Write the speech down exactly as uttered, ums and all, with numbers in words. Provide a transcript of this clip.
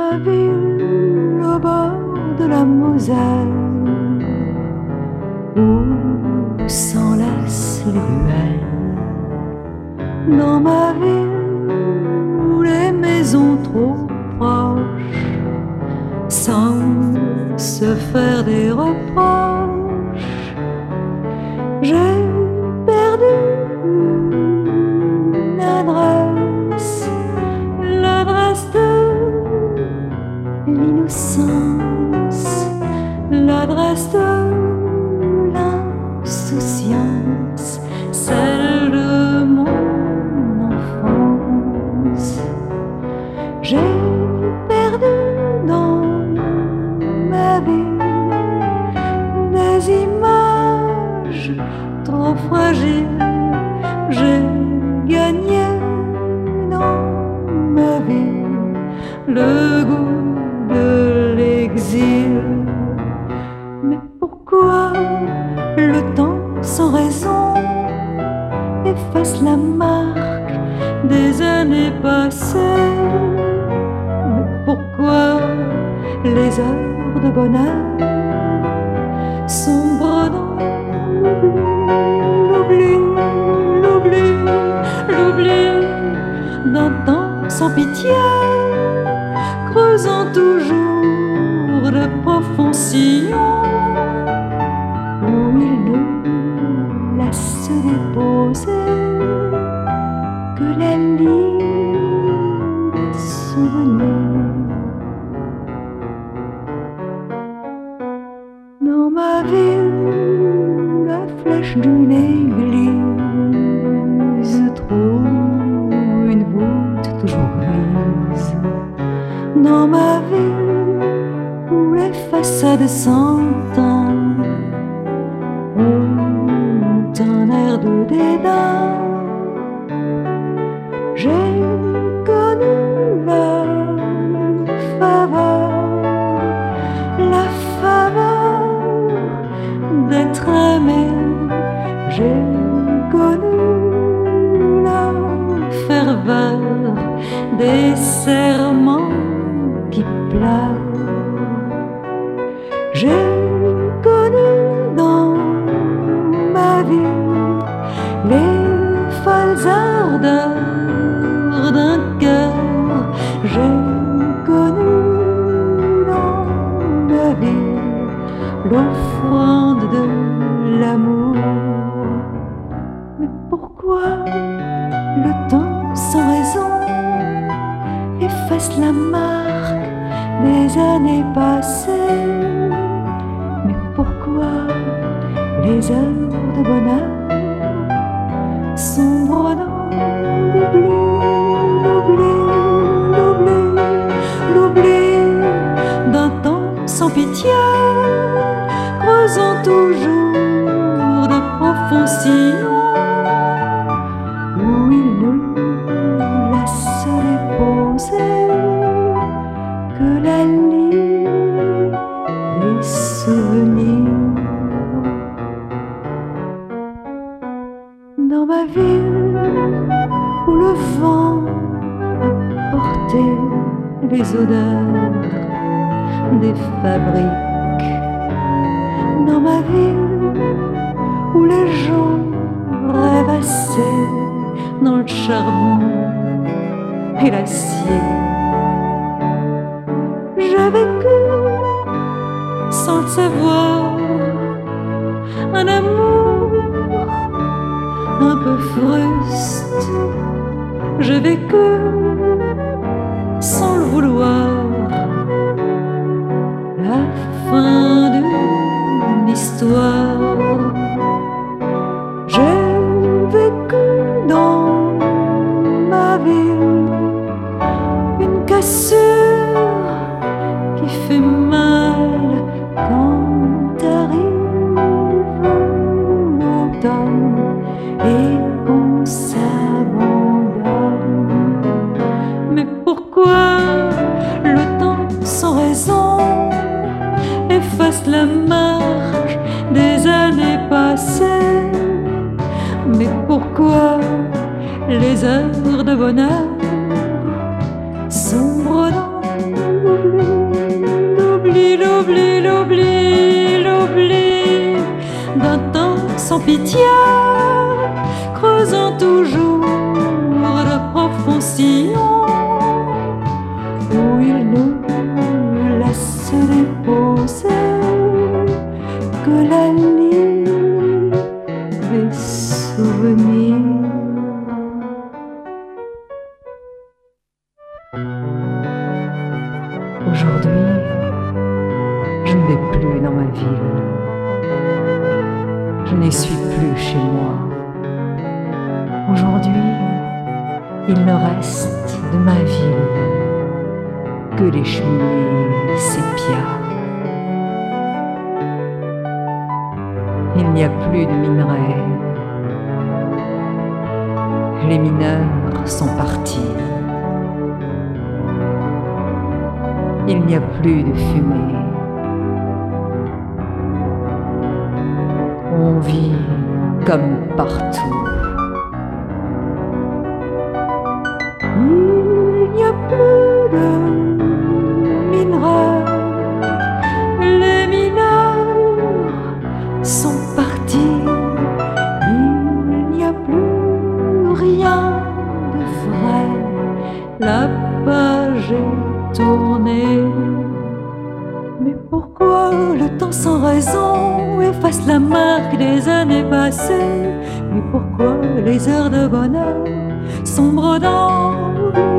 ma ville au bord de la Moselle, où s'enlacent les ruelles. Dans ma ville où les maisons trop proches, sans se faire des reproches, j'ai perdu l'adresse, l'adresse de l'innocence, l'adresse de l'insouciance, celle de mon enfance. J'ai perdu dans ma vie des images trop fragiles. J'ai gagné dans ma vie le goût de l'exil. Mais pourquoi le temps sans raison efface la marque des années passées? Mais pourquoi les heures de bonheur sombrent dans l'oubli, l'oubli, l'oubli, l'oubli d'un temps sans pitié, creusant toujours de profonds sillons où il ne laisse se déposer que la ligne des souvenirs. Dans ma ville, la flèche d'une église trouve une voûte toujours grise. Dans ma ville où les façades s'entendent ont un air de dédain, j'ai connu la faveur, la faveur d'être aimé. J'ai connu la ferveur des serments qui pleurent. J'ai connu dans ma vie les folles ardeurs d'un cœur. J'ai connu dans ma vie l'offrande de l'amour. Mais pourquoi le temps sans raison efface la marque des années passées? Mais pourquoi les heures de bonheur sombrent dans l'oubli, l'oubli, l'oubli, l'oubli d'un temps sans pitié, creusant toujours de profonds sillons où il ne laisse se déposer que la ligne des souvenirs. Dans ma ville où le vent a porté les odeurs des fabriques, dans ma ville où les gens rêvassaient dans le charbon et l'acier, j'ai vécu sans le savoir un amour un peu fruste. J'ai vécu sans le vouloir la fin d'une histoire. J'ai vécu dans ma ville une cassure qui fait mal quand arrive l'automne et qu'on s'abandonne. Mais pourquoi le temps sans raison efface la marque des années passées? Mais pourquoi les heures de bonheur sombrent dans l'oubli, l'oubli d'un temps sans pitié, creusant toujours de profonds sillons où il nous laisse déposer que la ligne des souvenirs. Aujourd'hui, je ne vais plus dans ma ville. Je n'y suis plus chez moi. Aujourd'hui, il ne reste de ma ville que les cheminées sépia. Il n'y a plus de minerais. Les mineurs sont partis. Il n'y a plus de fumée. On vit comme partout. Il n'y a plus de minerais. Les mineurs sont partis. Il n'y a plus Rien de vrai. La page est tournée. Mais pourquoi le temps sans raison efface la marque des années passées? Mais pourquoi les heures de bonheur sombrent dans